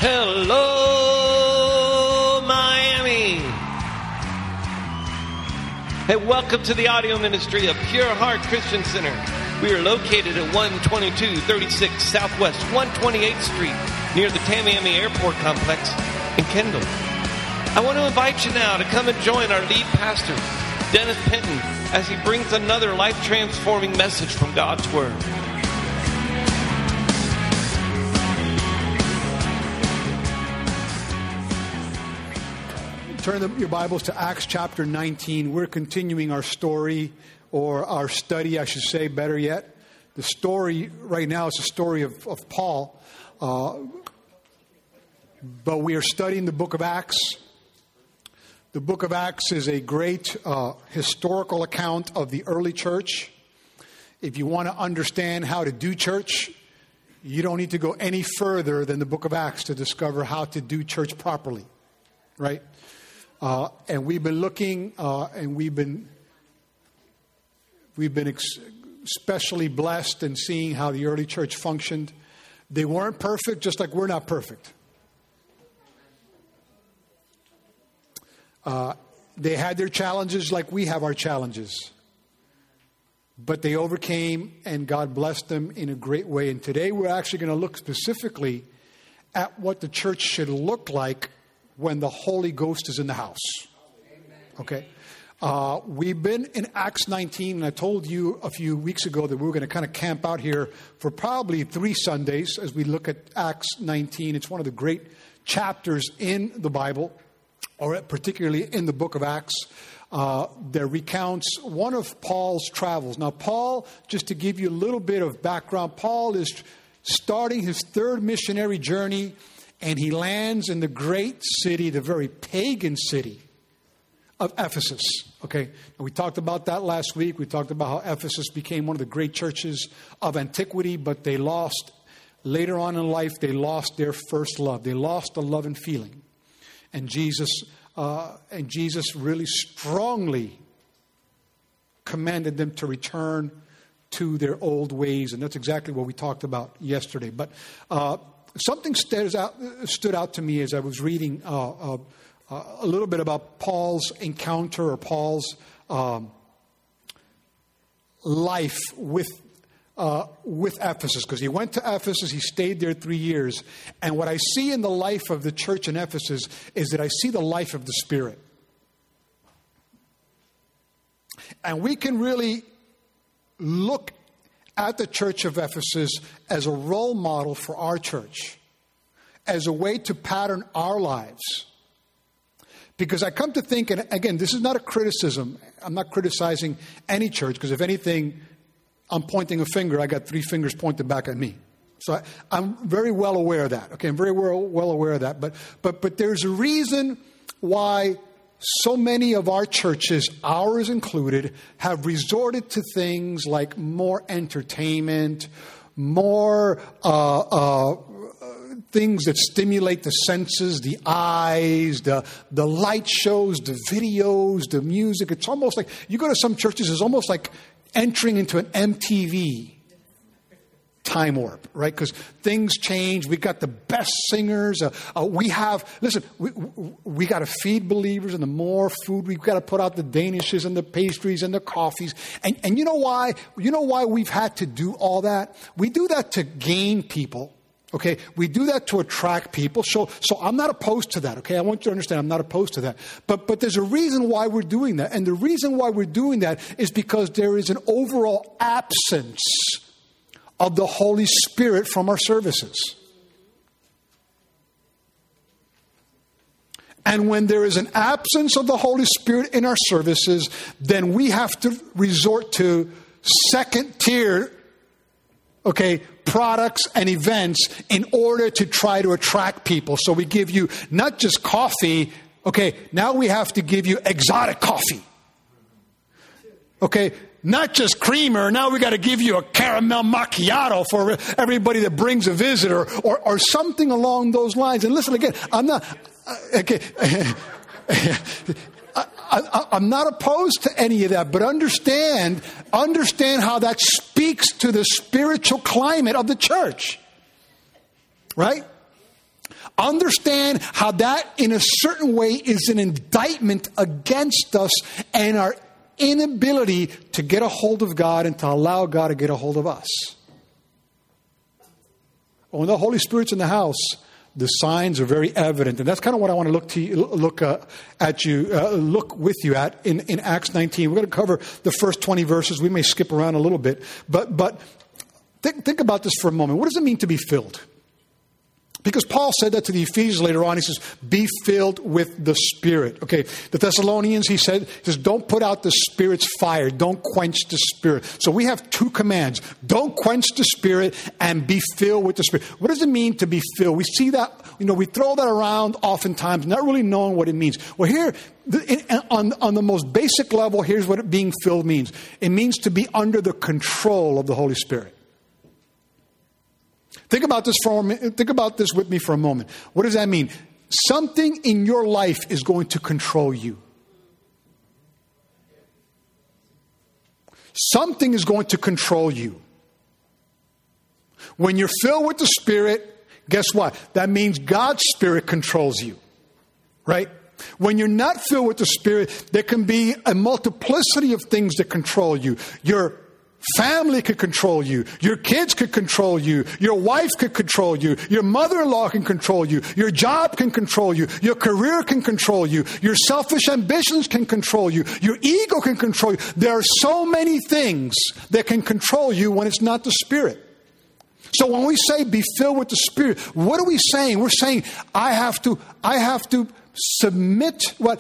Hello, Miami. Hey, welcome to the audio ministry of Pure Heart Christian Center. We are located at 12236 Southwest 128th Street, near the Tamiami Airport Complex in Kendall. I want to invite you now to come and join our lead pastor, Dennis Penton, as he brings another life-transforming message from God's Word. Turn your Bibles to Acts chapter 19. We're continuing our story, or our study, I should say, better yet. The story right now is the story of Paul. But we are studying the book of Acts. The book of Acts is a great historical account of the early church. If you want to understand how to do church, you don't need to go any further than the book of Acts to discover how to do church properly, right? And we've been looking, and we've been especially blessed in seeing how the early church functioned. They weren't perfect, just like we're not perfect. They had their challenges like we have our challenges. But they overcame, and God blessed them in a great way. And today we're actually going to look specifically at what the church should look like when the Holy Ghost is in the house. Okay? We've been in Acts 19, and I told you a few weeks ago that we were going to kind of camp out here for probably 3 Sundays as we look at Acts 19. It's one of the great chapters in the Bible, or particularly in the book of Acts, that recounts one of Paul's travels. Now, Paul, just to give you a little bit of background, Paul is starting his 3rd missionary journey, and he lands in the great city, the very pagan city of Ephesus. Okay, and we talked about that last week. We talked about how Ephesus became one of the great churches of antiquity, but they lost, later on in life, they lost their first love. They lost the love and feeling. And Jesus really strongly commanded them to return to their old ways. And that's exactly what we talked about yesterday. But something stood out to me as I was reading a little bit about Paul's encounter, or Paul's life with Ephesus, because he went to Ephesus, he stayed there 3 years. And what I see in the life of the church in Ephesus is that I see the life of the Spirit. And we can really look at the church of Ephesus as a role model for our church, as a way to pattern our lives. Because I come to think, and again, this is not a criticism. I'm not criticizing any church, because if anything, I'm pointing a finger. I got 3 fingers pointed back at me. So I'm very well aware of that. Okay, I'm very well aware of that. But there's a reason why so many of our churches, ours included, have resorted to things like more entertainment, more things that stimulate the senses, the eyes, the light shows, the videos, the music. It's almost like, you go to some churches, it's almost like entering into an MTV time warp, right? Because things change. We got the best singers. We got to feed believers, and the more food, we've got to put out the danishes and the pastries and the coffees. And you know why? You know why we've had to do all that? We do that to gain people. Okay, we do that to attract people. So I'm not opposed to that. Okay, I want you to understand I'm not opposed to that. But there's a reason why we're doing that. And the reason why we're doing that is because there is an overall absence of the Holy Spirit from our services. And when there is an absence of the Holy Spirit in our services, then we have to resort to second tier, products and events in order to try to attract people. So we give you not just coffee. Now we have to give you exotic coffee. Not just creamer. Now we got to give you a caramel macchiato for everybody that brings a visitor, or something along those lines. And listen again, I'm not I'm not opposed to any of that, but understand how that speaks to the spiritual climate of the church. Right? Understand how that in a certain way is an indictment against us and our inability to get a hold of God and to allow God to get a hold of us. When the Holy Spirit's in the house, the signs are very evident. And that's kind of what I want to look with you at in Acts 19. We're going to cover the first 20 verses. We may skip around a little bit. But think about this for a moment. What does it mean to be filled? Because Paul said that to the Ephesians later on. He says, be filled with the Spirit. Okay, the Thessalonians, he says, don't put out the Spirit's fire. Don't quench the Spirit. So we have two commands. Don't quench the Spirit and be filled with the Spirit. What does it mean to be filled? We see that, we throw that around oftentimes, not really knowing what it means. Well, here, on the most basic level, here's what being filled means. It means to be under the control of the Holy Spirit. Think about this with me for a moment. What does that mean? Something in your life is going to control you. Something is going to control you. When you're filled with the Spirit, guess what? That means God's Spirit controls you. Right? When you're not filled with the Spirit, there can be a multiplicity of things that control you. Your family could control you. Your kids could control you. Your wife could control you. Your mother-in-law can control you. Your job can control you. Your career can control you. Your selfish ambitions can control you. Your ego can control you. There are so many things that can control you when it's not the Spirit. So when we say be filled with the Spirit, what are we saying? We're saying I have to submit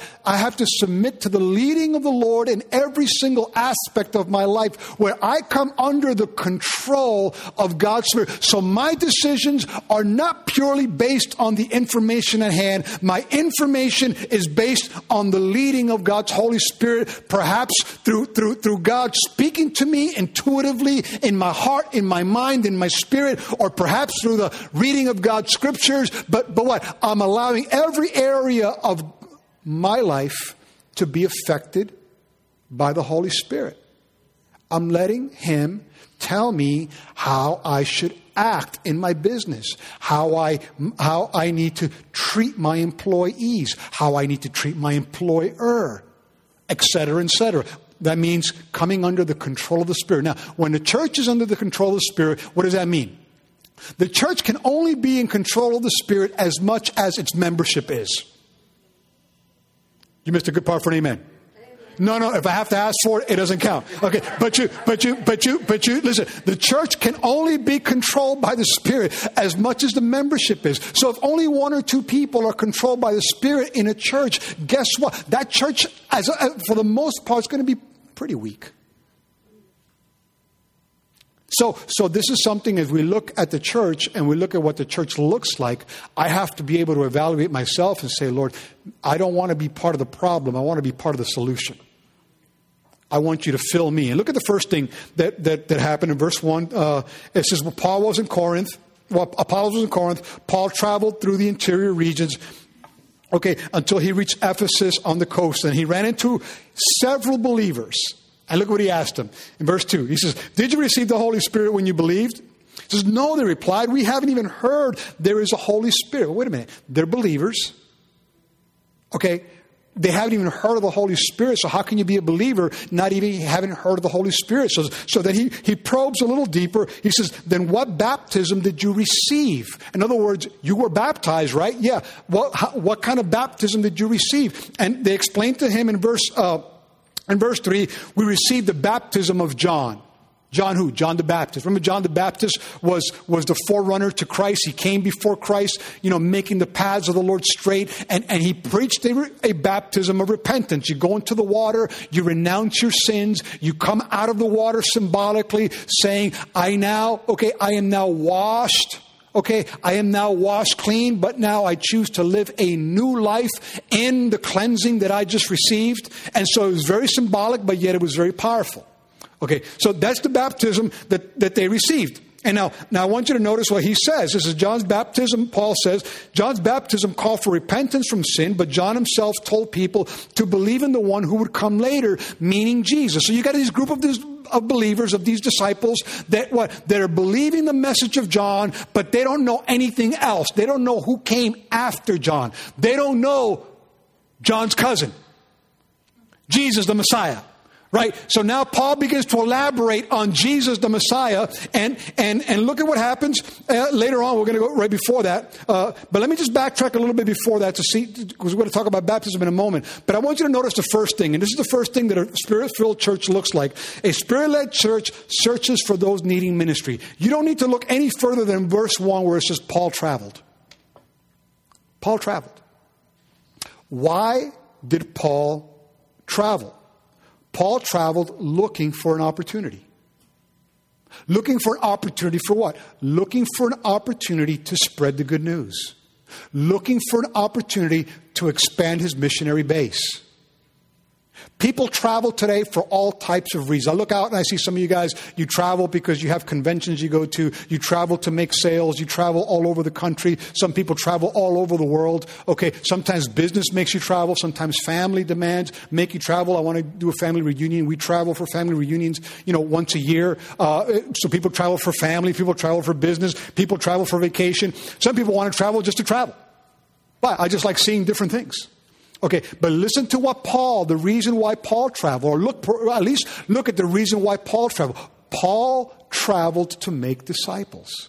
to the leading of the Lord in every single aspect of my life, where I come under the control of God's Spirit. So my decisions are not purely based on the information at hand. My information is based on the leading of God's Holy Spirit, perhaps through God speaking to me intuitively in my heart, in my mind, in my spirit, or perhaps through the reading of God's scriptures. But what? I'm allowing every area of my life to be affected by the Holy Spirit. I'm letting Him tell me how I should act in my business, how I need to treat my employees, how I need to treat my employer, etc., etc. That means coming under the control of the Spirit. Now, when the church is under the control of the Spirit, what does that mean? The church can only be in control of the Spirit as much as its membership is. You missed a good part for an amen. No, if I have to ask for it, it doesn't count. Okay, but you, listen, the church can only be controlled by the Spirit as much as the membership is. So if only one or two people are controlled by the Spirit in a church, guess what? That church, for the most part, is going to be pretty weak. So this is something, as we look at the church and we look at what the church looks like, I have to be able to evaluate myself and say, Lord, I don't want to be part of the problem. I want to be part of the solution. I want you to fill me. And look at the first thing that happened in verse 1. It says, Apollos was in Corinth. Paul traveled through the interior regions, until he reached Ephesus on the coast. And he ran into several believers. And look what he asked them in verse 2. He says, did you receive the Holy Spirit when you believed? He says, no, they replied. We haven't even heard there is a Holy Spirit. Well, wait a minute. They're believers. Okay. They haven't even heard of the Holy Spirit. So how can you be a believer not even having heard of the Holy Spirit? So then he probes a little deeper. He says, then what baptism did you receive? In other words, you were baptized, right? Yeah. What kind of baptism did you receive? And they explained to him in verse 3, we received the baptism of John. John who? John the Baptist. Remember, John the Baptist was the forerunner to Christ. He came before Christ, making the paths of the Lord straight. And he preached a baptism of repentance. You go into the water, you renounce your sins, you come out of the water symbolically saying, I am now washed. I am now washed clean, but now I choose to live a new life in the cleansing that I just received. And so it was very symbolic, but yet it was very powerful. So that's the baptism that they received. And now I want you to notice what he says. This is John's baptism. Paul says, John's baptism called for repentance from sin, but John himself told people to believe in the one who would come later, meaning Jesus. So you got this group of believers, of these disciples that are believing the message of John, but they don't know anything else. They don't know who came after John. They don't know John's cousin, Jesus the Messiah. Right? So now Paul begins to elaborate on Jesus the Messiah, and look at what happens later on. We're going to go right before that. But let me just backtrack a little bit before that to see, because we're going to talk about baptism in a moment. But I want you to notice the first thing, and this is the first thing that a Spirit-filled church looks like. A Spirit-led church searches for those needing ministry. You don't need to look any further than verse 1 where it says Paul traveled. Paul traveled. Why did Paul travel? Paul traveled looking for an opportunity. Looking for an opportunity for what? Looking for an opportunity to spread the good news. Looking for an opportunity to expand his missionary base. People travel today for all types of reasons. I look out and I see some of you guys, you travel because you have conventions you go to. You travel to make sales. You travel all over the country. Some people travel all over the world. Okay, sometimes business makes you travel. Sometimes family demands make you travel. I want to do a family reunion. We travel for family reunions, once a year. So people travel for family. People travel for business. People travel for vacation. Some people want to travel just to travel. Why? I just like seeing different things. Okay, but listen to what the reason why Paul traveled, or at least look at the reason why Paul traveled. Paul traveled to make disciples.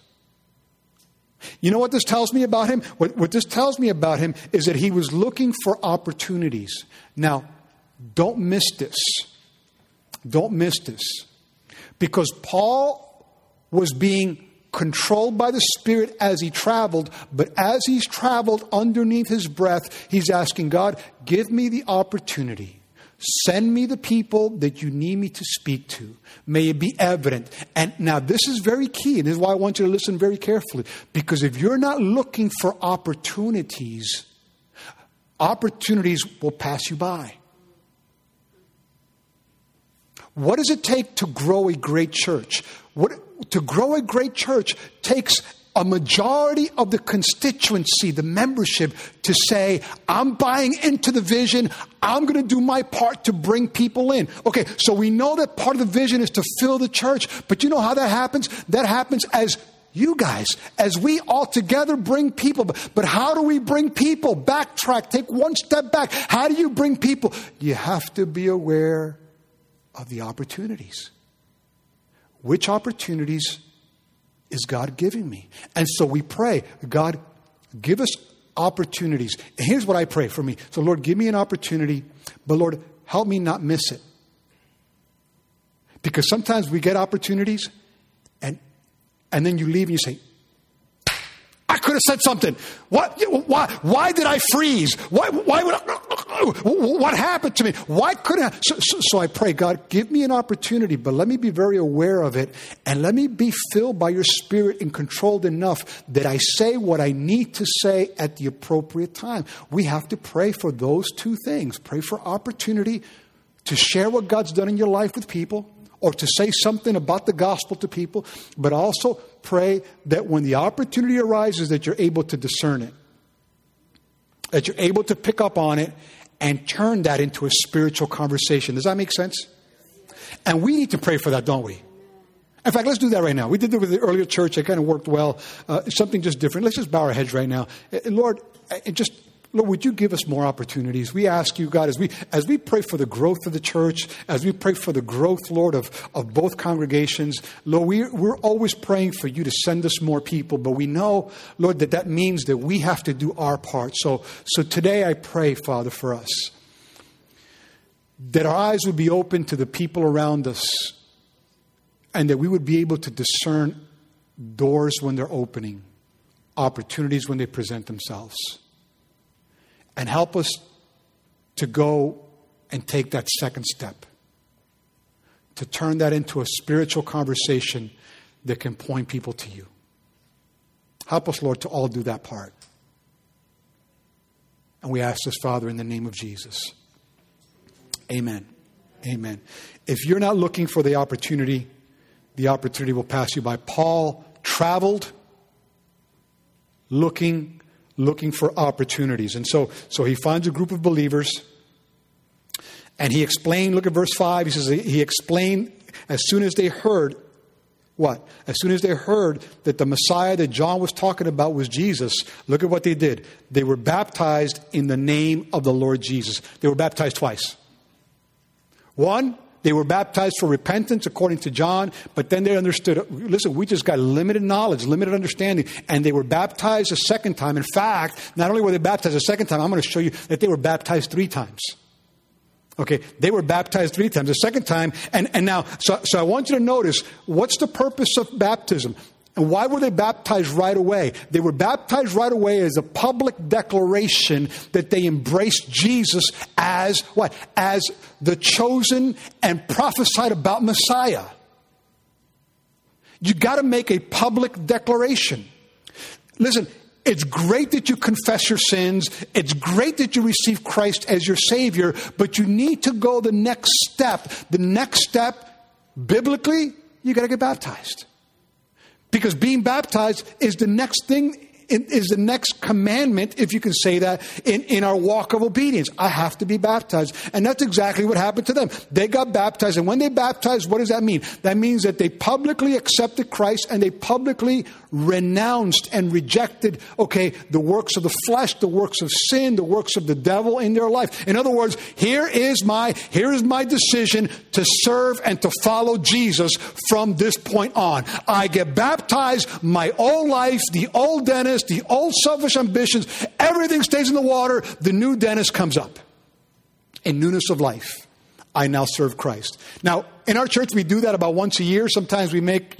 You know what this tells me about him? What this tells me about him is that he was looking for opportunities. Now, don't miss this. Don't miss this. Because Paul was being controlled by the Spirit as he traveled, but as he's traveled underneath his breath, he's asking God, give me the opportunity. Send me the people that you need me to speak to. May it be evident. And now this is very key, and this is why I want you to listen very carefully. Because if you're not looking for opportunities will pass you by. What does it take to grow a great church? To grow a great church takes a majority of the constituency, the membership, to say, I'm buying into the vision. I'm going to do my part to bring people in. Okay, so we know that part of the vision is to fill the church. But you know how that happens? That happens as you guys, as we all together bring people. But how do we bring people? Backtrack, take one step back. How do you bring people? You have to be aware of the opportunities. Which opportunities is God giving me? And so we pray, God, give us opportunities. And here's what I pray for me. So Lord, give me an opportunity, but Lord, help me not miss it. Because sometimes we get opportunities and then you leave and you say, I could have said something. Why did I freeze? What happened to me? Why couldn't I? So I pray, God, give me an opportunity, but let me be very aware of it. And let me be filled by your Spirit and controlled enough that I say what I need to say at the appropriate time. We have to pray for those two things. Pray for opportunity to share what God's done in your life with people, or to say something about the gospel to people, but also pray that when the opportunity arises that you're able to discern it, that you're able to pick up on it and turn that into a spiritual conversation. Does that make sense? And we need to pray for that, don't we? In fact, let's do that right now. We did it with the earlier church. It kind of worked well. Something just different. Let's just bow our heads right now. Lord, would you give us more opportunities? We ask you, God, as we pray for the growth of the church, as we pray for the growth, Lord, of both congregations, Lord, we're always praying for you to send us more people, but we know, Lord, that means that we have to do our part. So today I pray, Father, for us, that our eyes would be open to the people around us, and that we would be able to discern doors when they're opening, opportunities when they present themselves. And help us to go and take that second step, to turn that into a spiritual conversation that can point people to you. Help us, Lord, to all do that part. And we ask this, Father, in the name of Jesus. Amen. Amen. If you're not looking for the opportunity will pass you by. Paul traveled looking for opportunities. And so he finds a group of believers and he explained, look at verse 5, he says he explained As soon as they heard, what? As soon as they heard that the Messiah that John was talking about was Jesus, look at what they did. They were baptized in the name of the Lord Jesus. They were baptized twice. One, they were baptized for repentance according to John, but then they understood, listen, we just got limited knowledge, limited understanding, and they were baptized a second time. In fact, not only were they baptized a second time, I'm going to show you that they were baptized 3 times. Okay, they were baptized 3 times. The second time, and now, so I want you to notice, what's the purpose of baptism? And why were they baptized right away? They were baptized right away as a public declaration that they embraced Jesus as what? As the chosen and prophesied about Messiah. You got to make a public declaration. Listen, it's great that you confess your sins. It's great that you receive Christ as your Savior, but you need to go the next step. The next step, biblically, you got to get baptized. Because being baptized is the next thing, is the next commandment, if you can say that, in our walk of obedience. I have to be baptized. And that's exactly what happened to them. They got baptized. And when they baptized, what does that mean? That means that they publicly accepted Christ and they publicly renounced and rejected, the works of the flesh, the works of sin, the works of the devil in their life. In other words, here is my decision to serve and to follow Jesus from this point on. I get baptized, my old life, the old Dennis, the old selfish ambitions, everything stays in the water. The new Dennis comes up. In newness of life, I now serve Christ. Now, in our church, we do that about once a year. Sometimes we make,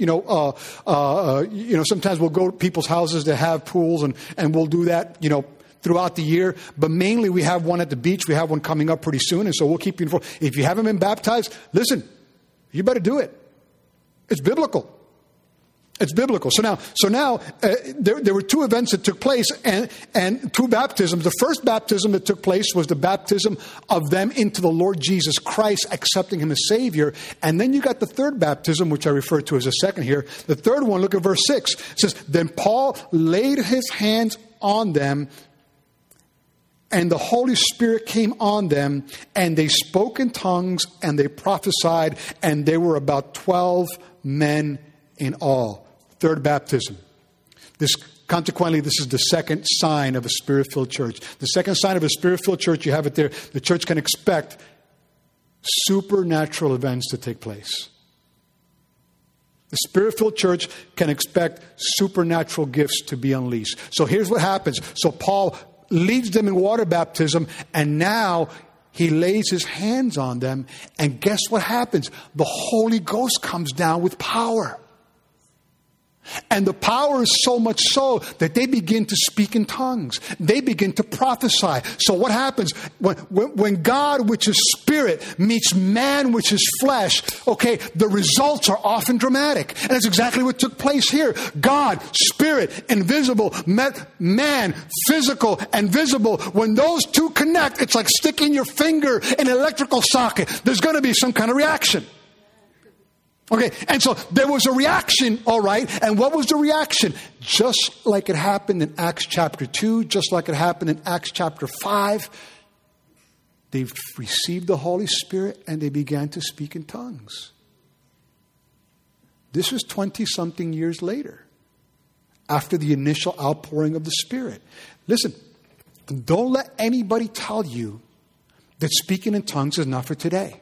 sometimes we'll go to people's houses that have pools and we'll do that, throughout the year. But mainly we have one at the beach. We have one coming up pretty soon. And so we'll keep you informed. If you haven't been baptized, listen, you better do it. It's biblical. It's biblical. So now, there were 2 events that took place and 2 baptisms. The first baptism that took place was the baptism of them into the Lord Jesus Christ, accepting Him as Savior. And then you got the third baptism, which I refer to as a second here. The third one, look at verse 6. It says, then Paul laid his hands on them, and the Holy Spirit came on them, and they spoke in tongues, and they prophesied, and there were about 12 men in all. Third baptism. Consequently, this is the second sign of a Spirit-filled church. The second sign of a Spirit-filled church, you have it there. The church can expect supernatural events to take place. The Spirit-filled church can expect supernatural gifts to be unleashed. So here's what happens. So Paul leads them in water baptism, and now he lays his hands on them, and guess what happens? The Holy Ghost comes down with power. And the power is so much so that they begin to speak in tongues. They begin to prophesy. So what happens? When God, which is spirit, meets man, which is flesh, the results are often dramatic. And that's exactly what took place here. God, spirit, invisible, met man, physical and visible. When those 2 connect, it's like sticking your finger in an electrical socket. There's going to be some kind of reaction. And so there was a reaction, all right. And what was the reaction? Just like it happened in Acts chapter 2, just like it happened in Acts chapter 5, they received the Holy Spirit and they began to speak in tongues. This was 20-something years later, after the initial outpouring of the Spirit. Listen, don't let anybody tell you that speaking in tongues is not for today.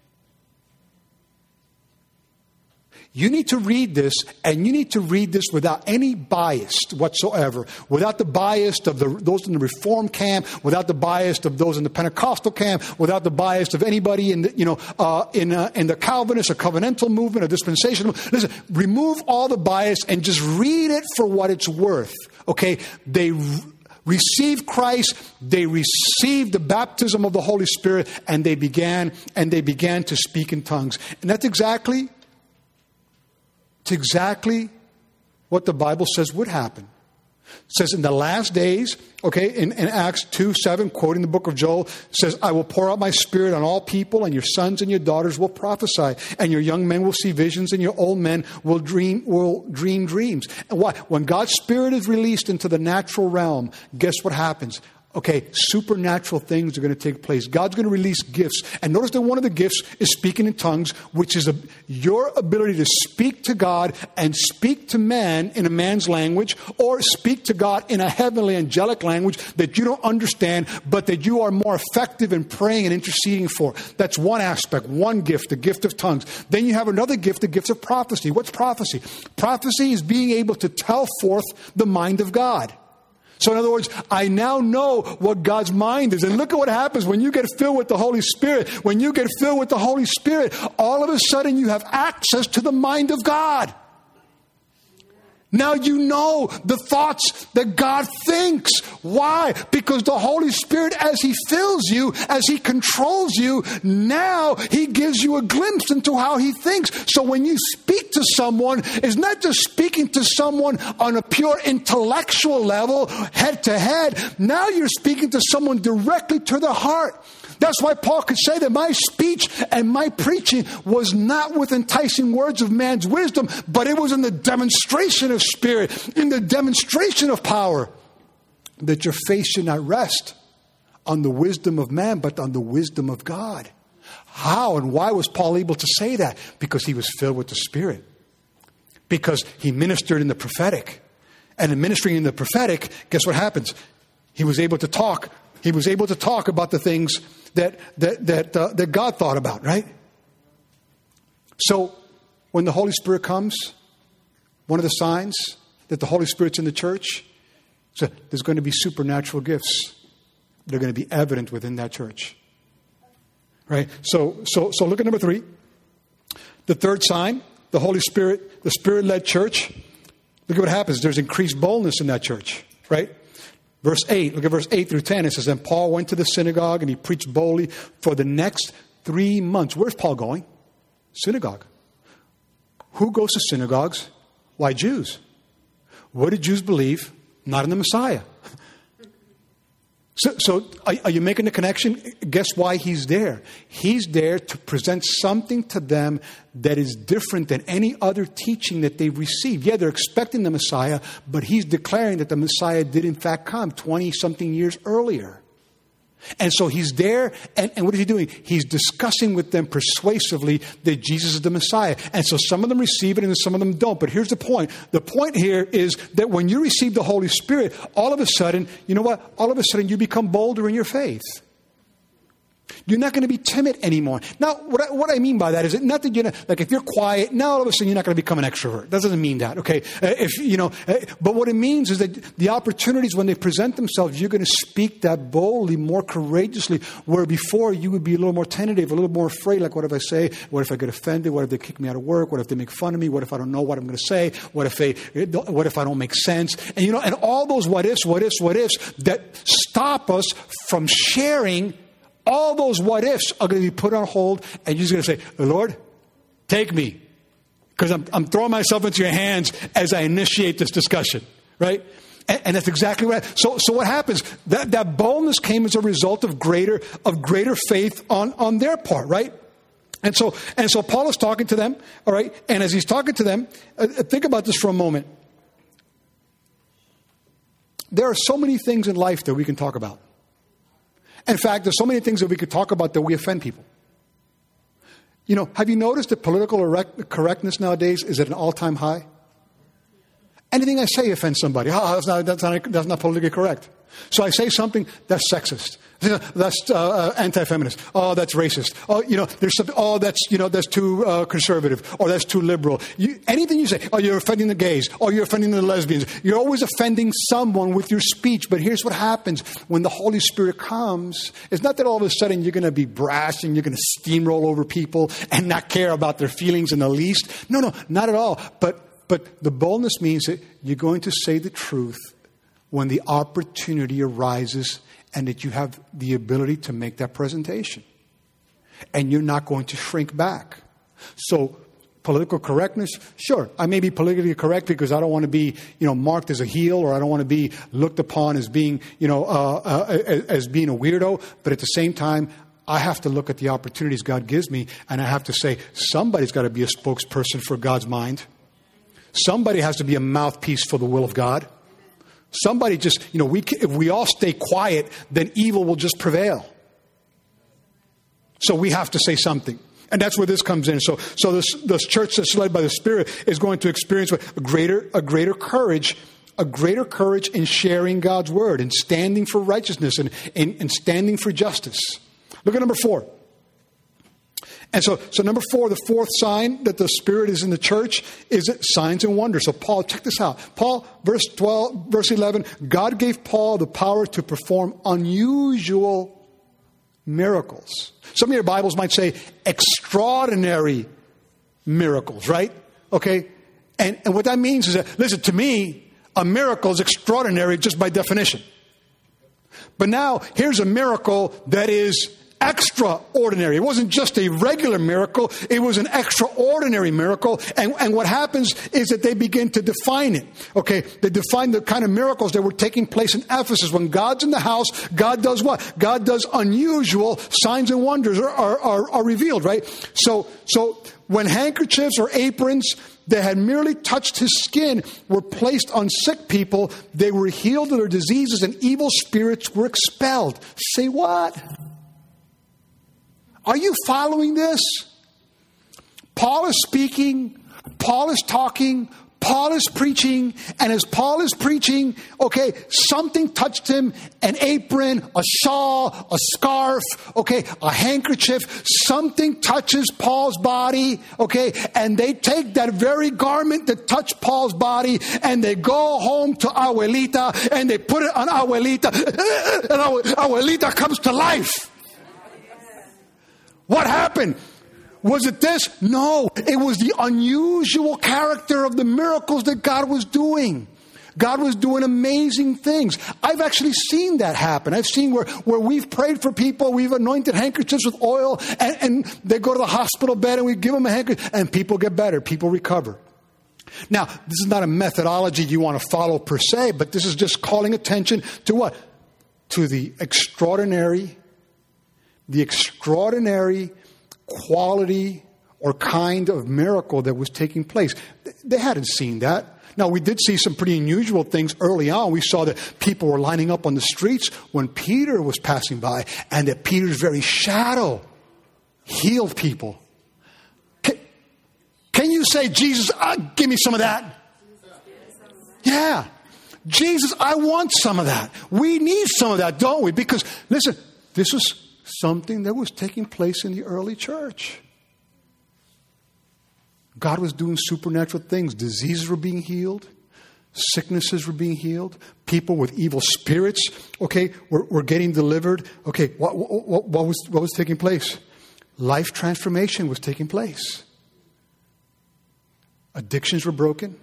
You need to read this, and you need to read this without any bias whatsoever. Without the bias of those in the Reformed camp, without the bias of those in the Pentecostal camp, without the bias of anybody in the Calvinist or covenantal movement or dispensational. Listen, remove all the bias and just read it for what it's worth. They received Christ, they received the baptism of the Holy Spirit, and they began to speak in tongues. And that's exactly what the Bible says would happen. It says in the last days, in Acts 2:7, quoting the book of Joel, says, I will pour out my Spirit on all people, and your sons and your daughters will prophesy, and your young men will see visions, and your old men will dream dreams. And why? When God's Spirit is released into the natural realm, guess what happens? okay, supernatural things are going to take place. God's going to release gifts. And notice that one of the gifts is speaking in tongues, which is your ability to speak to God and speak to man in a man's language, or speak to God in a heavenly angelic language that you don't understand, but that you are more effective in praying and interceding for. That's one aspect, one gift, the gift of tongues. Then you have another gift, the gift of prophecy. What's prophecy? Prophecy is being able to tell forth the mind of God. So in other words, I now know what God's mind is. And look at what happens when you get filled with the Holy Spirit. When you get filled with the Holy Spirit, all of a sudden you have access to the mind of God. Now you know the thoughts that God thinks. Why? Because the Holy Spirit, as He fills you, as He controls you, now He gives you a glimpse into how He thinks. So when you speak to someone, it's not just speaking to someone on a pure intellectual level, head to head. Now you're speaking to someone directly to the heart. That's why Paul could say that my speech and my preaching was not with enticing words of man's wisdom, but it was in the demonstration of Spirit, in the demonstration of power, that your faith should not rest on the wisdom of man, but on the wisdom of God. How and why was Paul able to say that? Because he was filled with the Spirit. Because he ministered in the prophetic. And in ministering in the prophetic, guess what happens? He was able to talk. He was able to talk about the things that God thought about, right? So when the Holy Spirit comes, one of the signs that the Holy Spirit's in the church, so there's going to be supernatural gifts. They're going to be evident within that church. Right? So look at number 3. The third sign, the Holy Spirit, the Spirit-led church. Look at what happens. There's increased boldness in that church, right? Verse 8, look at verse 8 through 10. It says, and Paul went to the synagogue and he preached boldly for the next 3 months. Where's Paul going? Synagogue. Who goes to synagogues? Why, Jews. What do Jews believe? Not in the Messiah. So are you making the connection? Guess why he's there? He's there to present something to them that is different than any other teaching that they've received. Yeah, they're expecting the Messiah, but he's declaring that the Messiah did in fact come 20-something years earlier. And so he's there, and what is he doing? He's discussing with them persuasively that Jesus is the Messiah. And so some of them receive it and some of them don't. But here's the point. The point here is that when you receive the Holy Spirit, all of a sudden, you know what? All of a sudden you become bolder in your faith. You're not going to be timid anymore. Now, what I mean by that is that not that you're not, like if you're quiet, now all of a sudden you're not going to become an extrovert. That doesn't mean that, okay? But what it means is that the opportunities when they present themselves, you're going to speak that boldly, more courageously, where before you would be a little more tentative, a little more afraid, like what if I say? What if I get offended? What if they kick me out of work? What if they make fun of me? What if I don't know what I'm going to say? What if I don't make sense? And all those what ifs that stop us from sharing. All those what ifs are going to be put on hold, and you're just going to say, Lord, take me. Because I'm throwing myself into your hands as I initiate this discussion, right? And that's exactly right. So what happens? That boldness came as a result of greater faith on their part, right? And so Paul is talking to them, all right? And as he's talking to them, think about this for a moment. There are so many things in life that we can talk about. In fact, there's so many things that we could talk about that we offend people. Have you noticed that political correctness nowadays is at an all-time high? Anything I say offends somebody. That's not politically correct. So I say something that's sexist. That's anti-feminist. Oh, that's racist. Oh, there's something. Oh, that's too conservative. Or that's too liberal. Anything you say. Oh, you're offending the gays. Oh, you're offending the lesbians. You're always offending someone with your speech. But here's what happens when the Holy Spirit comes. It's not that all of a sudden you're going to be brash and you're going to steamroll over people and not care about their feelings in the least. No, not at all. But the boldness means that you're going to say the truth when the opportunity arises and that you have the ability to make that presentation. And you're not going to shrink back. So political correctness, sure, I may be politically correct because I don't want to be, marked as a heel, or I don't want to be looked upon as being, as being a weirdo. But at the same time, I have to look at the opportunities God gives me, and I have to say, somebody's got to be a spokesperson for God's mind. Somebody has to be a mouthpiece for the will of God. Somebody just, if we all stay quiet, then evil will just prevail. So we have to say something. And that's where this comes in. So this church that's led by the Spirit is going to experience a greater courage in sharing God's word and standing for righteousness and standing for justice. Look at number 4. And so number 4, the fourth sign that the Spirit is in the church is signs and wonders. So Paul, check this out. Paul, verse 11, God gave Paul the power to perform unusual miracles. Some of your Bibles might say extraordinary miracles, right? Okay? And what that means is that, listen, to me, a miracle is extraordinary just by definition. But now, here's a miracle that is extraordinary. It wasn't just a regular miracle. It was an extraordinary miracle. And what happens is that they begin to define it. Okay. They define the kind of miracles that were taking place in Ephesus. When God's in the house, God does what? God does unusual signs and wonders are revealed, right? So when handkerchiefs or aprons that had merely touched his skin were placed on sick people, they were healed of their diseases and evil spirits were expelled. Say what? Are you following this? Paul is speaking, Paul is talking, Paul is preaching, and as Paul is preaching, okay, something touched him, an apron, a shawl, a scarf, okay, a handkerchief, something touches Paul's body, okay, and they take that very garment that touched Paul's body and they go home to Abuelita and they put it on Abuelita and Abuelita comes to life. What happened? Was it this? No. It was the unusual character of the miracles that God was doing. God was doing amazing things. I've actually seen that happen. I've seen where we've prayed for people, we've anointed handkerchiefs with oil, and they go to the hospital bed and we give them a handkerchief, and people get better, people recover. Now, this is not a methodology you want to follow per se, but this is just calling attention to what? To the extraordinary quality or kind of miracle that was taking place. They hadn't seen that. Now, we did see some pretty unusual things early on. We saw that people were lining up on the streets when Peter was passing by, and that Peter's very shadow healed people. Can you say, Jesus, give me some of that? Yeah. Jesus, I want some of that. We need some of that, don't we? Because, listen, this was something that was taking place in the early church. God was doing supernatural things. Diseases were being healed. Sicknesses were being healed. People with evil spirits, okay, were getting delivered. Okay, what was taking place? Life transformation was taking place. Addictions were broken.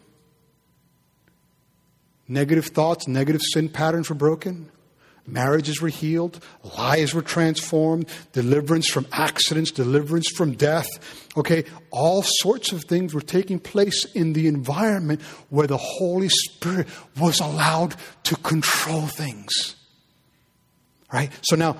Negative thoughts, negative sin patterns were broken. Marriages were healed. Lives were transformed. Deliverance from accidents. Deliverance from death. Okay, all sorts of things were taking place in the environment where the Holy Spirit was allowed to control things. Right? So now,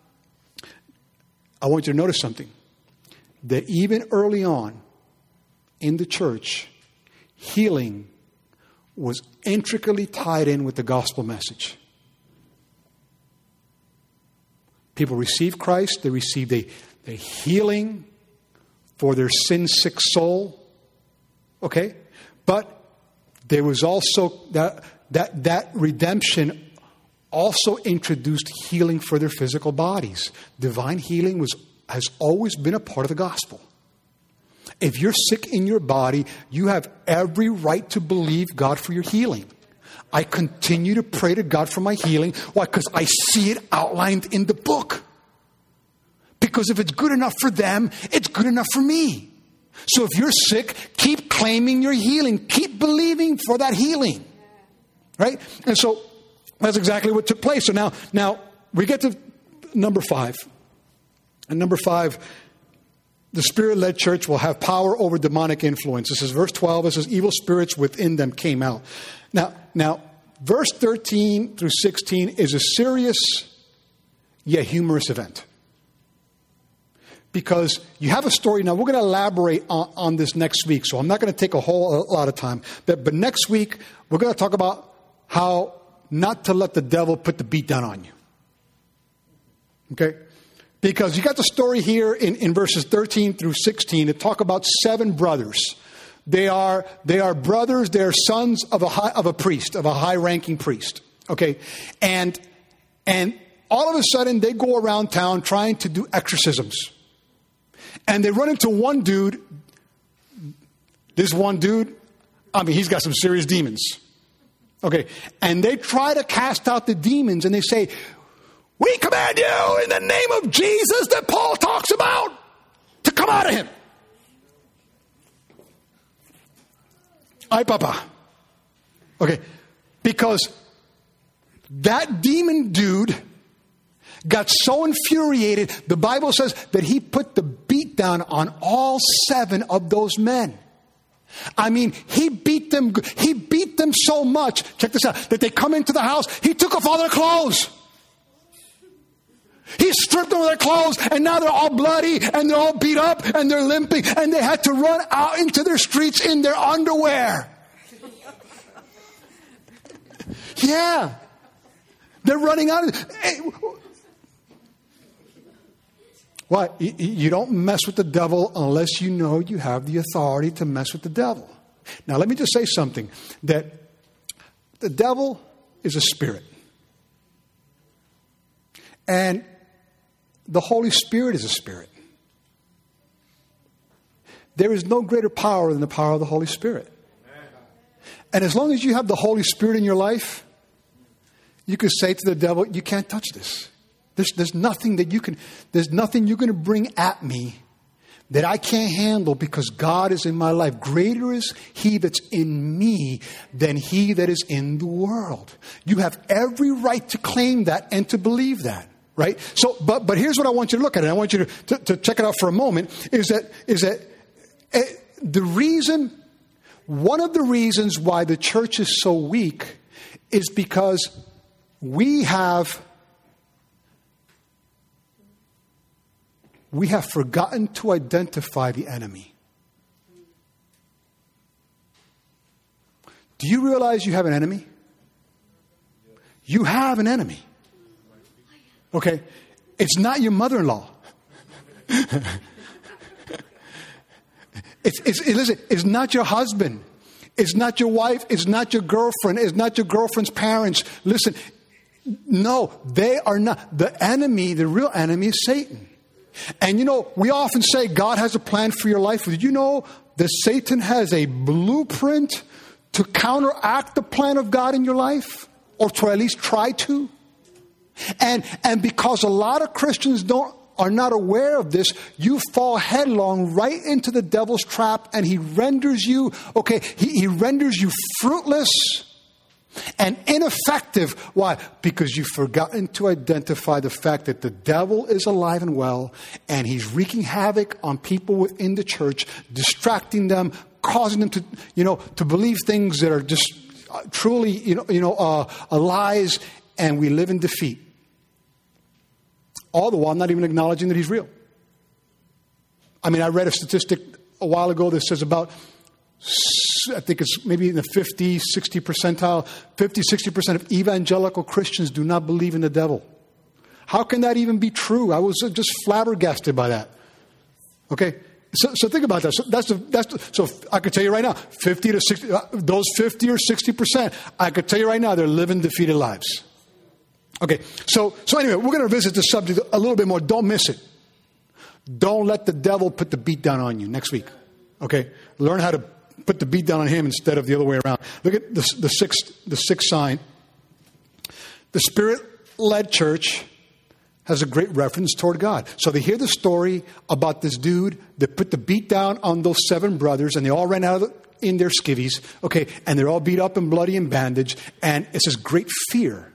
I want you to notice something. That even early on in the church, healing was intricately tied in with the gospel message. People received Christ. They received a healing for their sin-sick soul. Okay? But there was also that redemption also introduced healing for their physical bodies. Divine healing has always been a part of the gospel. If you're sick in your body, you have every right to believe God for your healing. I continue to pray to God for my healing. Why? Because I see it outlined in the book. Because if it's good enough for them, it's good enough for me. So if you're sick, keep claiming your healing. Keep believing for that healing. Right? And so that's exactly what took place. So now we get to number 5. And number 5, the Spirit-led church will have power over demonic influence. This is verse 12. It says, evil spirits within them came out. Now, verse 13 through 16 is a serious yet humorous event. Because you have a story. Now, we're going to elaborate on this next week, so I'm not going to take a whole lot of time. But next week, we're going to talk about how not to let the devil put the beat down on you. Okay? Because you got the story here in verses 13 through 16 that talk about 7 brothers. They are brothers, they are sons of a priest, of a high-ranking priest. Okay? And all of a sudden they go around town trying to do exorcisms. And they run into one dude. This one dude, he's got some serious demons. Okay. And they try to cast out the demons and they say, we command you in the name of Jesus that Paul talks about to come out of him. Ay, papa. Okay. Because that demon dude got so infuriated, the Bible says that he put the beat down on all 7 of those men. He beat them so much, check this out, that they come into the house, he took off all their clothes. He stripped them of their clothes, and now they're all bloody, and they're all beat up, and they're limping, and they had to run out into their streets in their underwear. Yeah. They're running out of... What? You don't mess with the devil unless you know you have the authority to mess with the devil. Now, let me just say something. That the devil is a spirit. And the Holy Spirit is a spirit. There is no greater power than the power of the Holy Spirit. And as long as you have the Holy Spirit in your life, you can say to the devil, you can't touch this. There's nothing you're going to bring at me that I can't handle because God is in my life. Greater is He that's in me than he that is in the world. You have every right to claim that and to believe that, right? So, but here's what I want you to look at. And I want you to check it out for a moment. One of the reasons why the church is so weak is because we have forgotten to identify the enemy. Do you realize you have an enemy? You have an enemy. Okay? It's not your mother-in-law. It's not your husband. It's not your wife. It's not your girlfriend. It's not your girlfriend's parents. Listen, no, they are not. The enemy, the real enemy is Satan. And we often say God has a plan for your life. Did you know that Satan has a blueprint to counteract the plan of God in your life? Or to at least try to? And because a lot of Christians are not aware of this, you fall headlong right into the devil's trap, and he renders you fruitless and ineffective. Why? Because you've forgotten to identify the fact that the devil is alive and well, and he's wreaking havoc on people within the church, distracting them, causing them to believe things that are just truly lies, and we live in defeat. All the while not even acknowledging that he's real. I read a statistic a while ago that says about, I think it's maybe in the 50, 60 percentile, 50, 60% of evangelical Christians do not believe in the devil. How can that even be true? I was just flabbergasted by that. Okay? So think about that. So I could tell you right now, 50 to 60, those 50 or 60%, I could tell you right now, they're living defeated lives. Okay, so anyway, we're going to visit this subject a little bit more. Don't miss it. Don't let the devil put the beat down on you next week. Okay, learn how to put the beat down on him instead of the other way around. Look at the sixth sign. The Spirit-led church has a great reference toward God. So they hear the story about this dude that put the beat down on those 7 brothers, and they all ran out in their skivvies. Okay, and they're all beat up and bloody and bandaged, and it says great fear.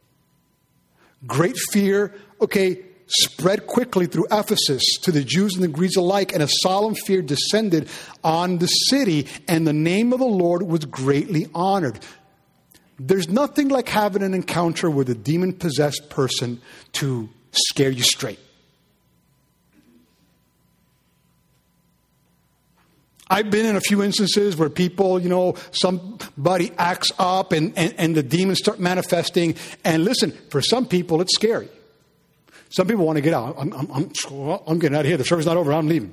Great fear, spread quickly through Ephesus to the Jews and the Greeks alike, and a solemn fear descended on the city, and the name of the Lord was greatly honored. There's nothing like having an encounter with a demon-possessed person to scare you straight. I've been in a few instances where people, somebody acts up and the demons start manifesting. And listen, for some people, it's scary. Some people want to get out. I'm getting out of here. The service is not over. I'm leaving.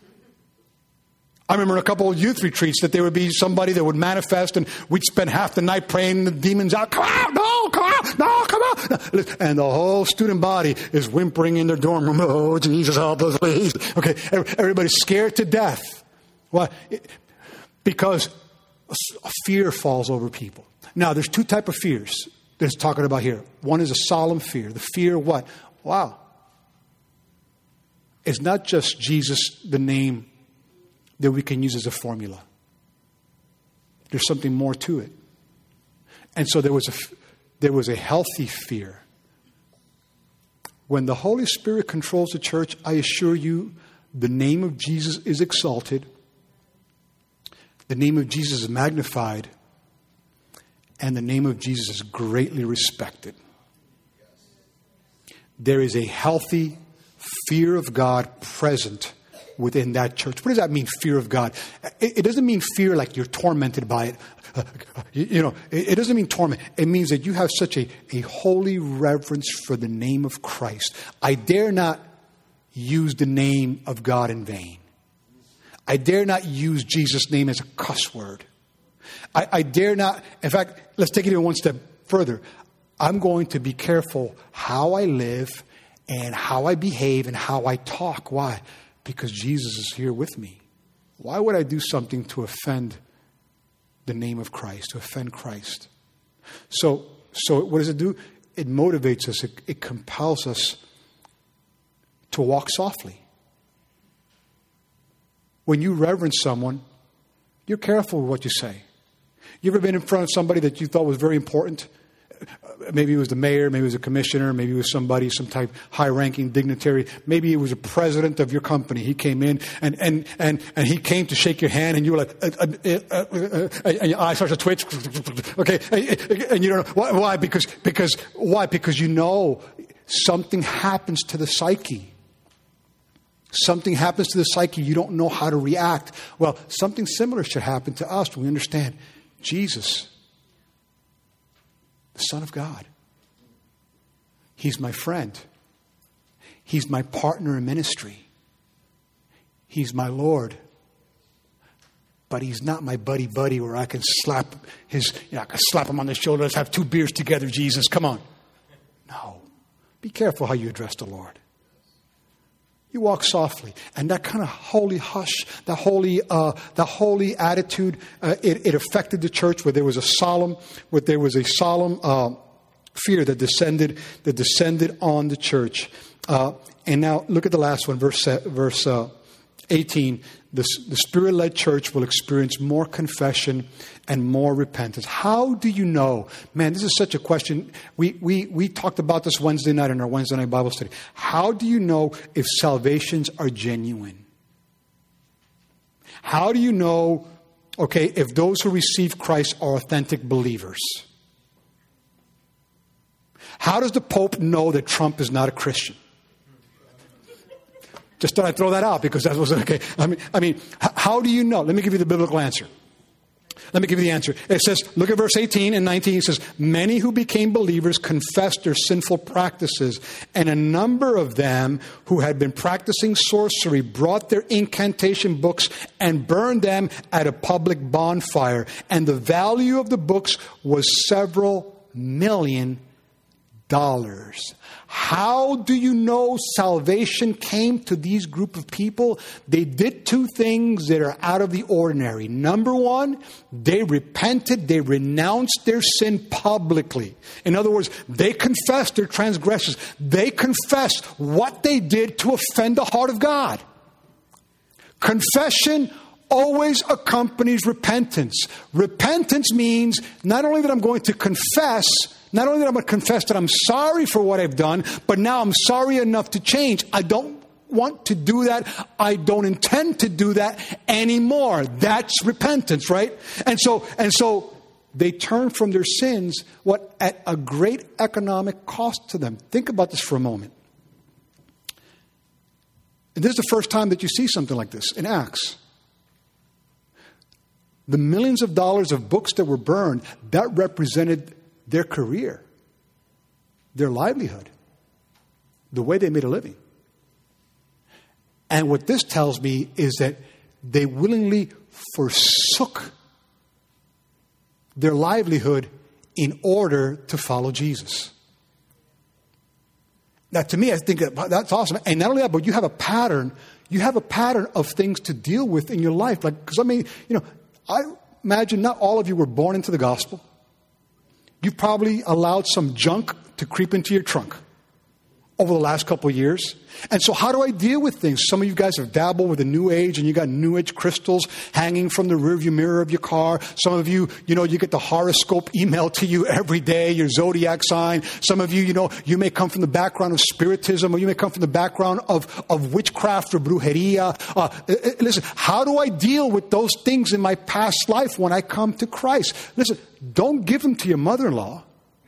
I remember in a couple of youth retreats that there would be somebody that would manifest and we'd spend half the night praying the demons out. Come out! No, come out! No, come out! And the whole student body is whimpering in their dorm room. Oh, Jesus, help us, please. Okay, everybody's scared to death. Why? Because a fear falls over people. Now, there's two types of fears that it's talking about here. One is a solemn fear. The fear of what? Wow. It's not just Jesus, the name that we can use as a formula. There's something more to it. And so there was a healthy fear. When the Holy Spirit controls the church, I assure you, the name of Jesus is exalted. The name of Jesus is magnified. And the name of Jesus is greatly respected. There is a healthy fear of God present within that church. What does that mean, fear of God? It doesn't mean fear like you're tormented by it. It doesn't mean torment. It means that you have such a holy reverence for the name of Christ. I dare not use the name of God in vain. I dare not use Jesus' name as a cuss word. I dare not. In fact, let's take it even one step further. I'm going to be careful how I live and how I behave and how I talk. Why? Because Jesus is here with me. Why would I do something to offend the name of Christ, to offend Christ? So what does it do? It motivates us. It compels us to walk softly. When you reverence someone, you're careful with what you say. You ever been in front of somebody that you thought was very important? Maybe it was the mayor, maybe it was a commissioner, maybe it was somebody, some type high-ranking dignitary. Maybe it was a president of your company. He came in and he came to shake your hand, and you were like, and your eye starts to twitch. Okay, and you don't know why? Because you know something happens to the psyche. Something happens to the psyche. You don't know how to react. Well, something similar should happen to us when we understand Jesus, the Son of God. He's my friend. He's my partner in ministry. He's my Lord. But he's not my buddy where I can slap I can slap him on the shoulder. Let's have 2 beers together, Jesus. Come on. No. Be careful how you address the Lord. You walk softly, and that kind of holy hush, the holy attitude, it affected the church where there was a solemn fear that descended on the church. And now look at the last one, verse 18. The Spirit-led church will experience more confession and more repentance. How do you know? Man, this is such a question. We talked about this Wednesday night in our Wednesday night Bible study. How do you know if salvations are genuine? How do you know, if those who receive Christ are authentic believers? How does the Pope know that Trump is not a Christian? Just thought I'd throw that out because that was okay. I mean, how do you know? Let me give you the biblical answer. Let me give you the answer. It says, look at verse 18 and 19. It says, many who became believers confessed their sinful practices, and a number of them who had been practicing sorcery brought their incantation books and burned them at a public bonfire. And the value of the books was several $million. How do you know salvation came to these group of people? They did 2 things that are out of the ordinary. Number 1, they repented, they renounced their sin publicly. In other words, they confessed their transgressions. They confessed what they did to offend the heart of God. Confession always accompanies repentance. Repentance means not only that I'm going to confess, not only that I'm going to confess that I'm sorry for what I've done, but now I'm sorry enough to change. I don't want to do that. I don't intend to do that anymore. That's repentance, right? And so they turn from their sins, at a great economic cost to them. Think about this for a moment. And this is the first time that you see something like this in Acts. The millions of dollars of books that were burned, that represented their career, their livelihood, the way they made a living. And what this tells me is that they willingly forsook their livelihood in order to follow Jesus. Now, to me, I think that's awesome. And not only that, but you have a pattern. You have a pattern of things to deal with in your life. Like, because I mean, I imagine not all of you were born into the gospel. You probably allowed some junk to creep into your trunk over the last couple of years. And so how do I deal with things? Some of you guys have dabbled with the New Age, and you got New Age crystals hanging from the rearview mirror of your car. Some of you, you get the horoscope emailed to you every day, your zodiac sign. Some of you, you may come from the background of spiritism, or you may come from the background of witchcraft or brujeria. Listen, how do I deal with those things in my past life when I come to Christ? Listen, don't give them to your mother-in-law.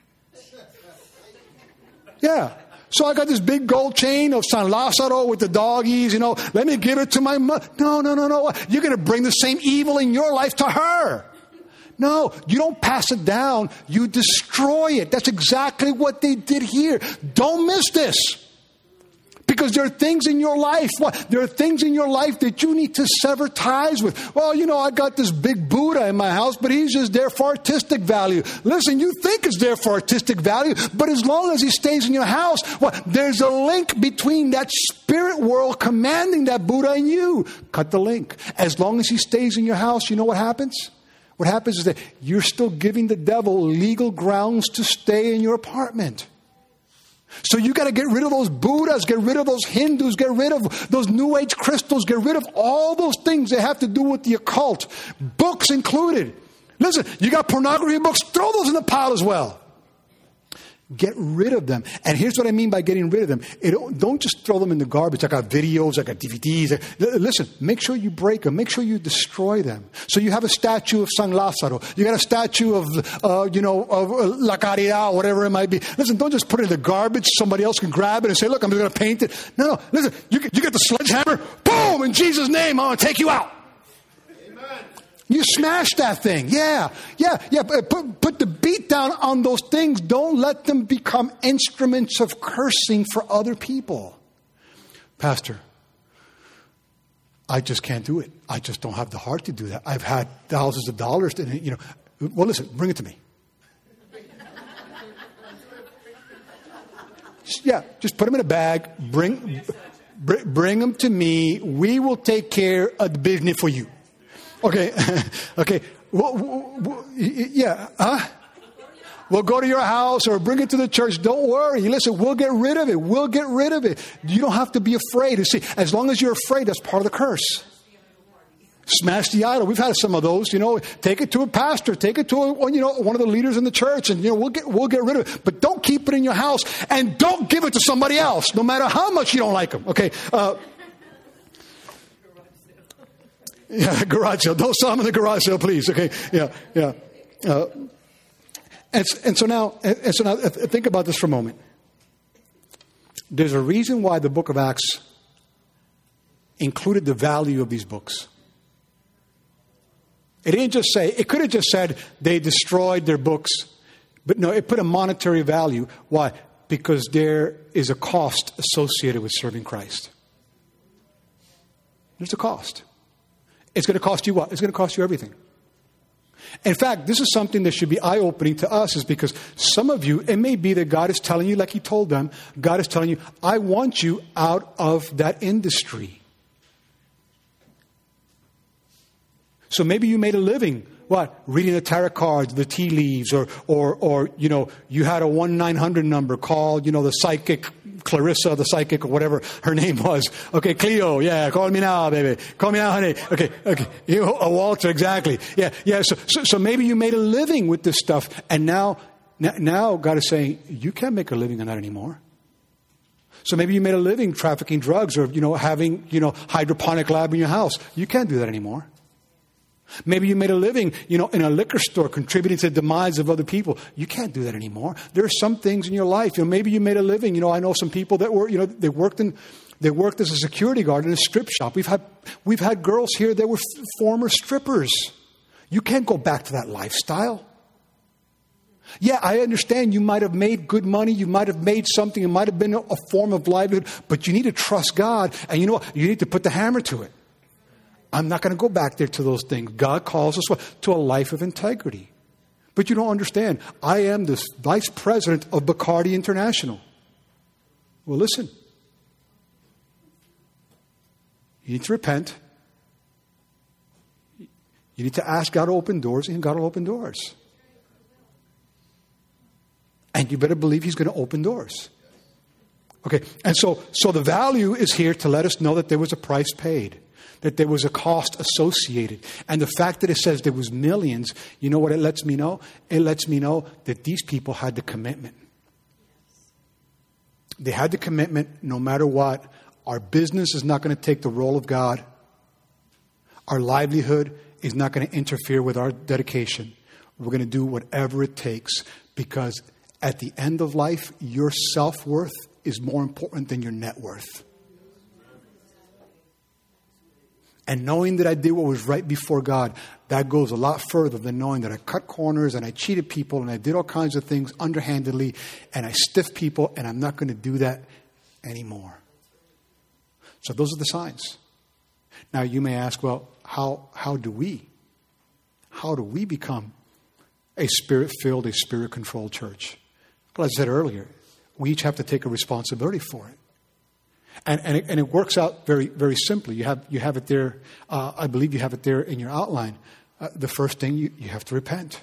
Yeah. So I got this big gold chain of San Lazaro with the doggies, let me give it to my mother. No. You're going to bring the same evil in your life to her. No, you don't pass it down. You destroy it. That's exactly what they did here. Don't miss this. Because there are things in your life. There are things in your life that you need to sever ties with. Well, I got this big Buddha in my house, but he's just there for artistic value. Listen, you think it's there for artistic value, but as long as he stays in your house, there's a link between that spirit world commanding that Buddha and you. Cut the link. As long as he stays in your house, you know what happens? What happens is that you're still giving the devil legal grounds to stay in your apartment. So you got to get rid of those Buddhas, get rid of those Hindus, get rid of those New Age crystals, get rid of all those things that have to do with the occult, books included. Listen, you got pornography books, throw those in the pile as well. Get rid of them. And here's what I mean by getting rid of them. Don't just throw them in the garbage. I got videos, I got DVDs. Listen, make sure you break them. Make sure you destroy them. So you have a statue of San Lazaro. You got a statue of La Caridad, whatever it might be. Listen, don't just put it in the garbage. Somebody else can grab it and say, look, I'm just going to paint it. No. Listen, you get the sledgehammer. Boom! In Jesus' name, I'm going to take you out. You smash that thing. Yeah. Put the beat down on those things. Don't let them become instruments of cursing for other people. Pastor, I just can't do it. I just don't have the heart to do that. I've had thousands of dollars. Well, listen, bring it to me. Just put them in a bag. Bring them to me. We will take care of the business for you. Okay. We'll go to your house or bring it to the church. Don't worry. Listen, we'll get rid of it. You don't have to be afraid. See, as long as you're afraid, that's part of the curse. Smash the idol. We've had some of those. Take it to a pastor. Take it to one of the leaders in the church, and we'll get rid of it. But don't keep it in your house, and don't give it to somebody else, no matter how much you don't like them. Okay. Yeah, garage sale. Don't sell them in the garage sale, please. Okay. Yeah. And so now, think about this for a moment. There's a reason why the book of Acts included the value of these books. It didn't just say, it could have just said they destroyed their books. But no, it put a monetary value. Why? Because there is a cost associated with serving Christ. There's a cost. It's going to cost you what? It's going to cost you everything. In fact, this is something that should be eye-opening to us, is because some of you, it may be that God is telling you, like He told them, God is telling you, I want you out of that industry. So maybe you made a living, reading the tarot cards, the tea leaves, or you had a 1-900 number called, the psychic Clarissa, the psychic, or whatever her name was. Okay, Cleo, yeah, call me now, baby. Call me now, honey. Okay. Walter, exactly. Yeah. So maybe you made a living with this stuff, and now God is saying, you can't make a living on that anymore. So maybe you made a living trafficking drugs, or, having, hydroponic lab in your house. You can't do that anymore. Maybe you made a living, in a liquor store, contributing to the demise of other people. You can't do that anymore. There are some things in your life. Maybe you made a living. I know some people that were, they worked as a security guard in a strip shop. We've had girls here that were former strippers. You can't go back to that lifestyle. Yeah, I understand you might have made good money. You might have made something. It might have been a form of livelihood. But you need to trust God. And you know what? You need to put the hammer to it. I'm not going to go back there to those things. God calls us to a life of integrity. But you don't understand. I am the vice president of Bacardi International. Well, listen. You need to repent. You need to ask God to open doors, and God will open doors. And you better believe He's going to open doors. Okay, and so the value is here to let us know that there was a price paid, that there was a cost associated. And the fact that it says there was millions, you know what it lets me know? It lets me know that these people had the commitment. They had the commitment no matter what. Our business is not going to take the role of God. Our livelihood is not going to interfere with our dedication. We're going to do whatever it takes, because at the end of life, your self-worth is more important than your net worth. And knowing that I did what was right before God, that goes a lot further than knowing that I cut corners and I cheated people and I did all kinds of things underhandedly and I stiffed people, and I'm not going to do that anymore. So those are the signs. Now you may ask, well, how do we become a spirit-filled, a spirit-controlled church? Well, as I said earlier, we each have to take a responsibility for it. And it works out very, very simply. You have it there. I believe you have it there in your outline. The first thing, you have to repent.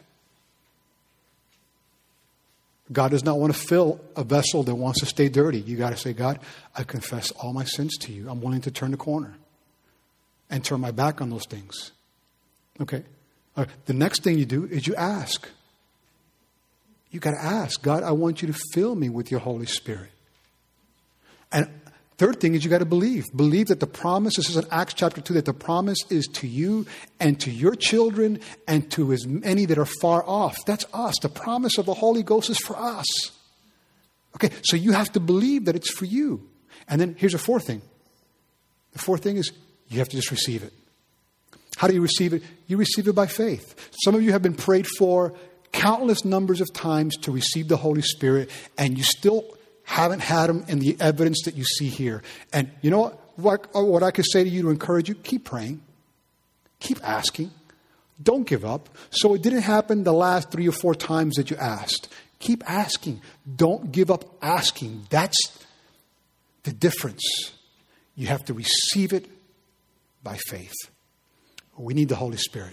God does not want to fill a vessel that wants to stay dirty. You got to say, God, I confess all my sins to you. I'm willing to turn the corner and turn my back on those things. Okay. The next thing you do is you ask. You got to ask, God, I want you to fill me with your Holy Spirit. And third thing is you got to believe. Believe that the promise, this is in Acts chapter 2, that the promise is to you and to your children and to as many that are far off. That's us. The promise of the Holy Ghost is for us. Okay, so you have to believe that it's for you. And then here's a fourth thing. The fourth thing is you have to just receive it. How do you receive it? You receive it by faith. Some of you have been prayed for countless numbers of times to receive the Holy Spirit, and you still haven't had them in the evidence that you see here. And you know what I could say to you to encourage you? Keep praying. Keep asking. Don't give up. So it didn't happen the last 3 or 4 times that you asked. Keep asking. Don't give up asking. That's the difference. You have to receive it by faith. We need the Holy Spirit.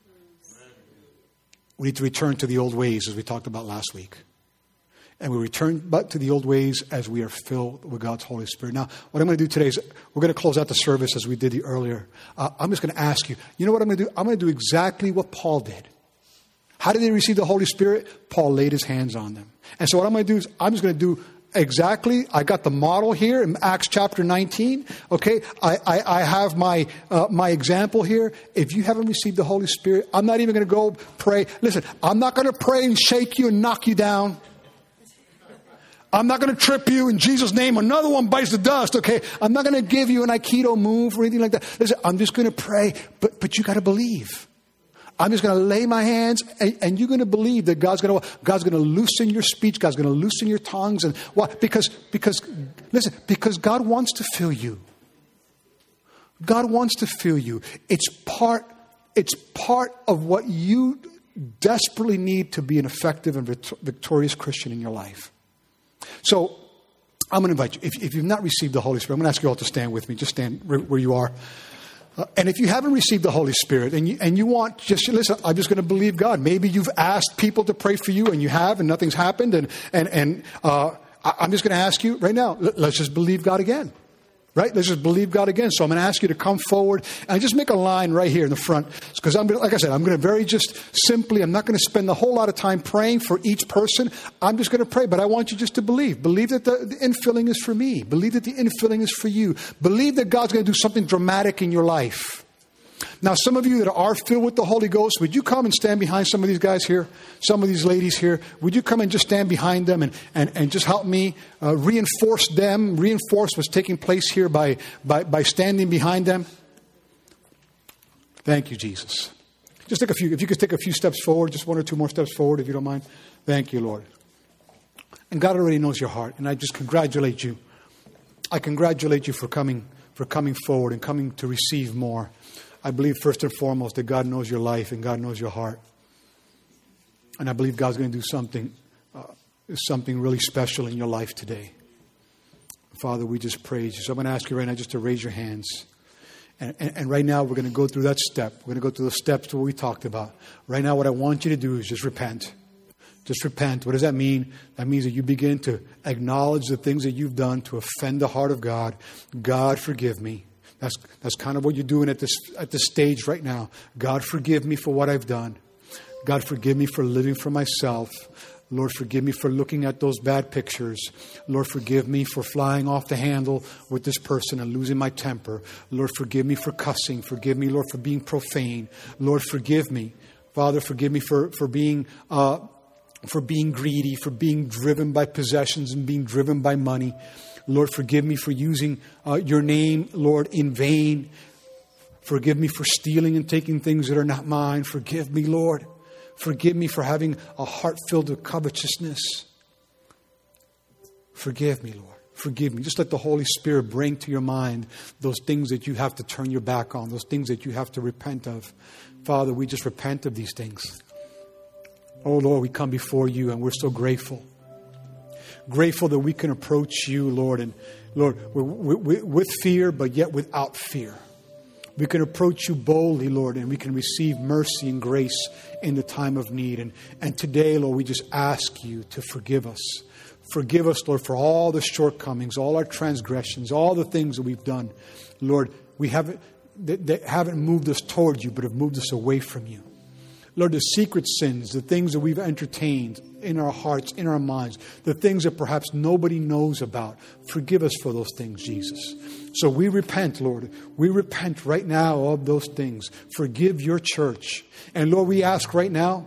We need to return to the old ways, as we talked about last week. And we return back to the old ways as we are filled with God's Holy Spirit. Now, what I'm going to do today is we're going to close out the service as we did earlier. I'm just going to ask you, you know what I'm going to do? I'm going to do exactly what Paul did. How did they receive the Holy Spirit? Paul laid his hands on them. And so what I'm going to do is I'm just going to do exactly, I got the model here in Acts chapter 19. Okay, I have my example here. If you haven't received the Holy Spirit, I'm not even going to go pray. Listen, I'm not going to pray and shake you and knock you down. I'm not going to trip you in Jesus' name. Another one bites the dust, okay? I'm not going to give you an Aikido move or anything like that. Listen, I'm just going to pray, but you got to believe. I'm just going to lay my hands, and you're going to believe that God's going to loosen your speech. God's going to loosen your tongues. And why? Because God wants to fill you. God wants to fill you. It's part of what you desperately need to be an effective and victorious Christian in your life. So I'm going to invite you. If you've not received the Holy Spirit, I'm going to ask you all to stand with me. Just stand where you are. And if you haven't received the Holy Spirit and you want, just listen, I'm just going to believe God. Maybe you've asked people to pray for you and you have and nothing's happened. And I'm just going to ask you right now, let's just believe God again. Right? Let's just believe God again. So I'm going to ask you to come forward and just make a line right here in the front. Because like I said, I'm going to very just simply, I'm not going to spend a whole lot of time praying for each person. I'm just going to pray, but I want you just to believe. Believe that the infilling is for me. Believe that the infilling is for you. Believe that God's going to do something dramatic in your life. Now, some of you that are filled with the Holy Ghost, would you come and stand behind some of these guys here, some of these ladies here? Would you come and just stand behind them and just help me reinforce what's taking place here by standing behind them? Thank you, Jesus. Just take a few. If you could take a few steps forward, just one or two more steps forward, if you don't mind. Thank you, Lord. And God already knows your heart, and I just congratulate you. I congratulate you for coming forward and coming to receive more. I believe first and foremost that God knows your life and God knows your heart. And I believe God's going to do something really special in your life today. Father, we just praise you. So I'm going to ask you right now just to raise your hands. And right now we're going to go through that step. We're going to go through the steps that we talked about. Right now what I want you to do is just repent. Just repent. What does that mean? That means that you begin to acknowledge the things that you've done to offend the heart of God. God, forgive me. That's kind of what you're doing at this stage right now. God, forgive me for what I've done. God, forgive me for living for myself. Lord, forgive me for looking at those bad pictures. Lord, forgive me for flying off the handle with this person and losing my temper. Lord, forgive me for cussing. Forgive me, Lord, for being profane. Lord, forgive me. Father, forgive me for being greedy, for being driven by possessions and being driven by money. Lord, forgive me for using your name, Lord, in vain. Forgive me for stealing and taking things that are not mine. Forgive me, Lord. Forgive me for having a heart filled with covetousness. Forgive me, Lord. Forgive me. Just let the Holy Spirit bring to your mind those things that you have to turn your back on, those things that you have to repent of. Father, we just repent of these things. Oh, Lord, we come before you and we're so grateful. Grateful that we can approach you, Lord, and Lord, with fear, but yet without fear. We can approach you boldly, Lord, and we can receive mercy and grace in the time of need. And today, Lord, we just ask you to forgive us. Forgive us, Lord, for all the shortcomings, all our transgressions, all the things that we've done. Lord, that haven't moved us toward you, but have moved us away from you. Lord, the secret sins, the things that we've entertained in our hearts, in our minds, the things that perhaps nobody knows about. Forgive us for those things, Jesus. So we repent, Lord. We repent right now of those things. Forgive your church. And Lord, we ask right now,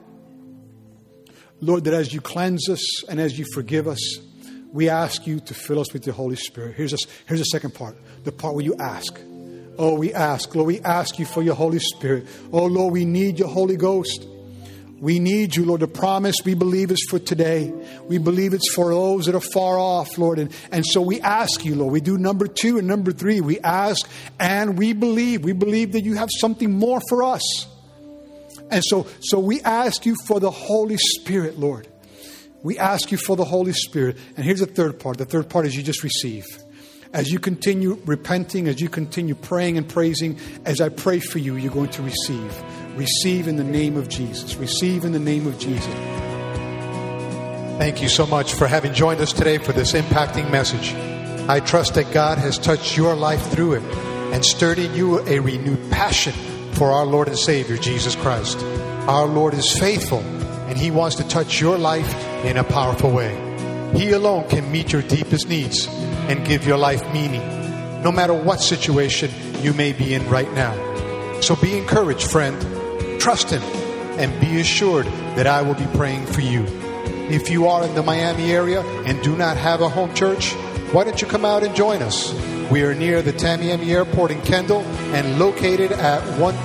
Lord, that as you cleanse us and as you forgive us, we ask you to fill us with the Holy Spirit. Here's the second part, the part where you ask. Oh, we ask. Lord, we ask you for your Holy Spirit. Oh, Lord, we need your Holy Ghost. We need you, Lord. The promise we believe is for today. We believe it's for those that are far off, Lord. And so we ask you, Lord. We do number 2 and number 3. We ask and we believe. We believe that you have something more for us. And so we ask you for the Holy Spirit, Lord. We ask you for the Holy Spirit. And here's the third part. The third part is you just receive. As you continue repenting, as you continue praying and praising, as I pray for you, you're going to receive. Receive in the name of Jesus. Receive in the name of Jesus. Thank you so much for having joined us today for this impacting message. I trust that God has touched your life through it and stirred in you a renewed passion for our Lord and Savior, Jesus Christ. Our Lord is faithful, and He wants to touch your life in a powerful way. He alone can meet your deepest needs and give your life meaning, no matter what situation you may be in right now. So be encouraged, friend. Trust Him and be assured that I will be praying for you. If you are in the Miami area and do not have a home church, why don't you come out and join us? We are near the Tamiami Airport in Kendall and located at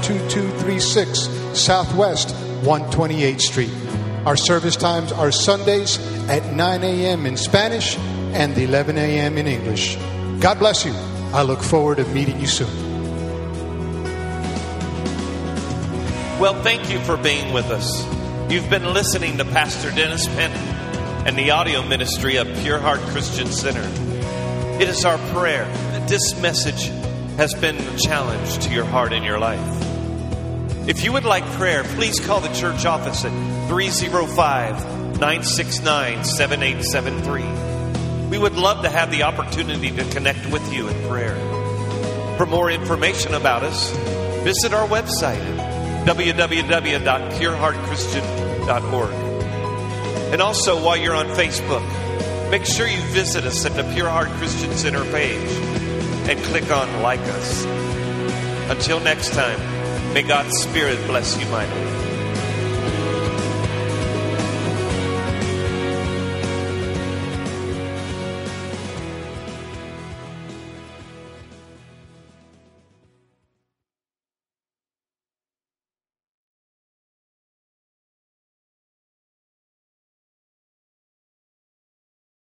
12236 Southwest 128th Street. Our service times are Sundays at 9 a.m. in Spanish and 11 a.m. in English. God bless you. I look forward to meeting you soon. Well, thank you for being with us. You've been listening to Pastor Dennis Penn and the audio ministry of Pure Heart Christian Center. It is our prayer that this message has been a challenge to your heart and your life. If you would like prayer, please call the church office at 305-969-7873. We would love to have the opportunity to connect with you in prayer. For more information about us, visit our website at www.pureheartchristian.org. And also, while you're on Facebook, make sure you visit us at the Pure Heart Christian Center page and click on Like Us. Until next time, may God's Spirit bless you mightily.